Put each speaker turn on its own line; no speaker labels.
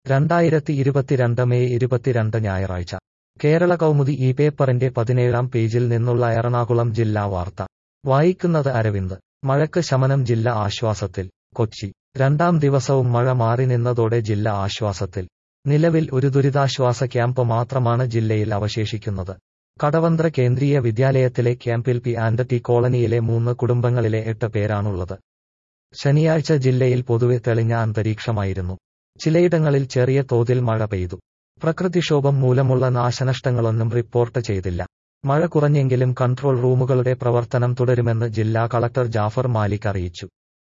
2022 May 22 ഞായറാഴ്ച കേരള കൗമുദി ഈ പേപ്പറിന്റെ 17-ാം പേജിൽ നിന്നുള്ള എറണാകുളം ജില്ലാ വാർത്ത വായിക്കുന്നത് അരവിന്ദ്. മഴയ്ക്ക് ശമനം, ജില്ല ആശ്വാസത്തിൽ. കൊച്ചി, രണ്ടാം ദിവസവും മഴ മാറി നിന്നതോടെ ജില്ല ആശ്വാസത്തിൽ. നിലവിൽ ഒരു ദുരിതാശ്വാസ ക്യാമ്പ് മാത്രമാണ് ജില്ലയിൽ അവശേഷിക്കുന്നത്. കടവന്ത്ര കേന്ദ്രീയ വിദ്യാലയത്തിലെ ക്യാമ്പിൽ P&T കോളനിയിലെ 3 കുടുംബങ്ങളിലെ 8 പേരാണുള്ളത്. ശനിയാഴ്ച ജില്ലയിൽ പൊതുവെ തെളിഞ്ഞ അന്തരീക്ഷമായിരുന്നു. ചിലയിടങ്ങളിൽ ചെറിയ തോതിൽ മഴ പെയ്തു. പ്രകൃതിക്ഷോഭം മൂലമുള്ള നാശനഷ്ടങ്ങളൊന്നും റിപ്പോർട്ട് ചെയ്തില്ല. മഴ കുറഞ്ഞെങ്കിലും കൺട്രോൾ റൂമുകളുടെ പ്രവർത്തനം തുടരുമെന്ന് ജില്ലാ കളക്ടർ ജാഫർ മാലിക് അറിയിച്ചു.